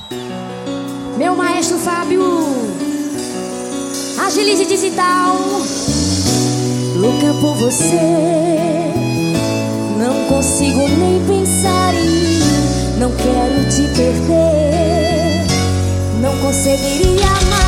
Meu maestro Fábio, Agilize Digital. Louca por você, não consigo nem pensar em mim. Não quero te perder, não conseguiria mais.